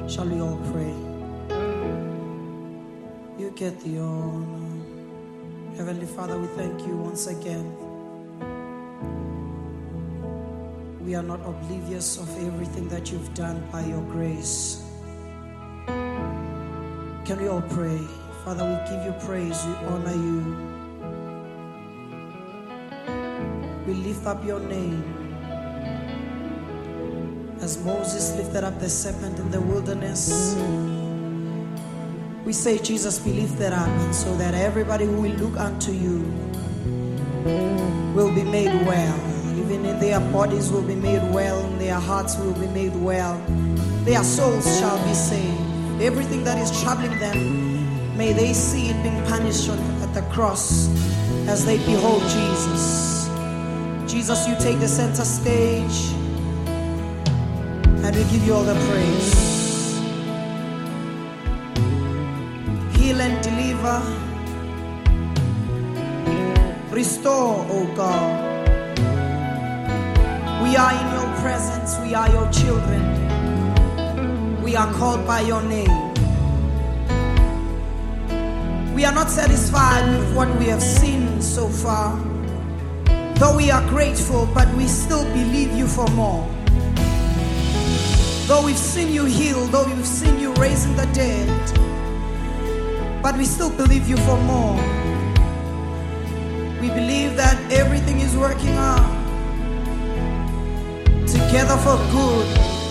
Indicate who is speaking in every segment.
Speaker 1: Shall we all pray? You get the honor. Heavenly Father, we thank you once again. We are not oblivious of everything that you've done by your grace. Can we all pray? Father, we give you praise, we honor you. We lift up your name. As Moses lifted up the serpent in the wilderness, we say, Jesus, be lifted up so that everybody who will look unto you will be made well. Even in their bodies will be made well, in their hearts will be made well. Their souls shall be saved. Everything that is troubling them, may they see it being punished at the cross as they behold Jesus. Jesus, you take the center stage, and we give you all the praise. Heal and deliver. Restore, oh God. We are in your presence. We are your children. We are called by your name. We are not satisfied with what we have seen so far. Though we are grateful, but we still believe you for more. Though we've seen you heal, though we've seen you raising the dead, but we still believe you for more. We believe that everything is working out together for good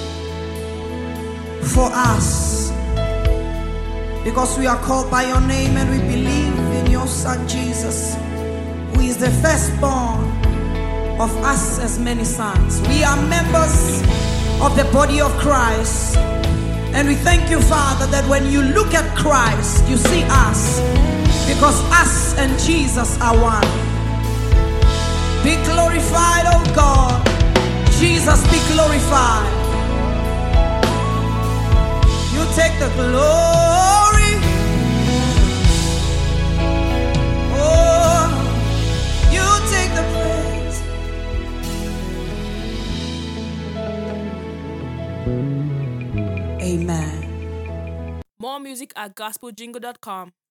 Speaker 1: for us, because we are called by your name and we believe in your Son Jesus, who is the firstborn of us as many sons. We are members of the body of Christ, and we thank you, Father, that when you look at Christ, you see us, because us and Jesus are one. Be glorified, oh God. Jesus, be glorified. You take the glory. Oh, you take the praise. Amen.
Speaker 2: More music at gospeljingle.com.